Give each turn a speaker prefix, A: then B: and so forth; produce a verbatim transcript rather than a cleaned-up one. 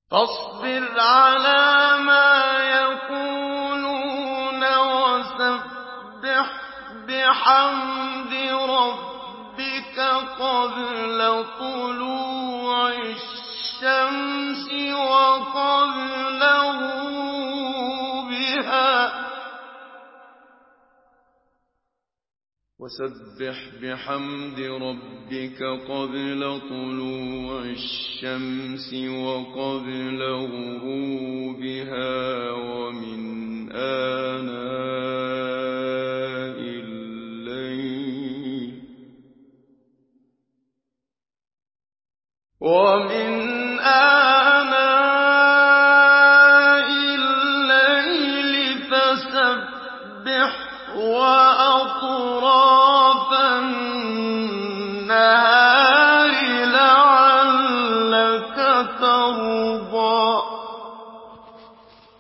A: فاصبر على ما يقولون وسبح بحمد ربك قبل طلوع الشمس وقبل غروبها وسبح بحمد ربك قبل طلوع الشمس وقبل غروبها ومن آناء الليل ومن آناء الليل فسبح وأطراف النهار لعلك ترضى